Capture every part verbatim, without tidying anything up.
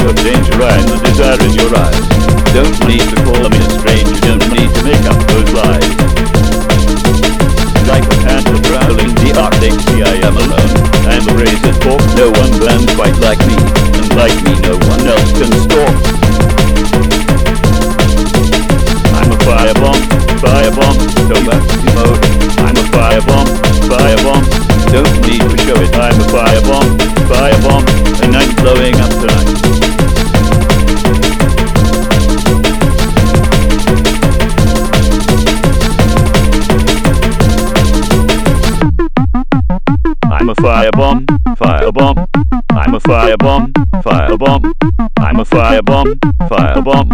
of danger and the desire in your eyes. Don't need to call me a stranger, don't need to make up those lies. Like a panther prowling the Arctic Sea, I am alone. I'm a razor fork, no one burns quite like me, and like me no one else can stalk. I'm a firebomb, firebomb, go back to mode. I'm a firebomb, firebomb, don't need to show it. I'm a firebomb, firebomb, and I'm blowing up tonight. I'm a firebomb, firebomb. I'm a firebomb, firebomb. I'm a firebomb, firebomb.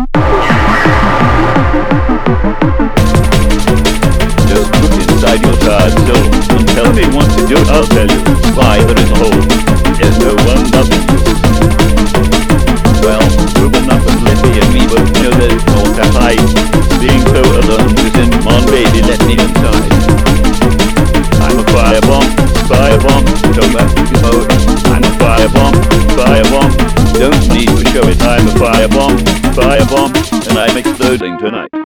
Just look inside your tired soul and tell me what to do. I'll tell you why there is a hole. There's no one loving you. Well, open up and let me and me both know there's no to hide. Being so alone is in. Come on, baby, let me inside. I'm a firebomb, firebomb, go back to mode. I'm a firebomb, firebomb, don't need to show it. I'm a firebomb, firebomb, and I'm exploding tonight.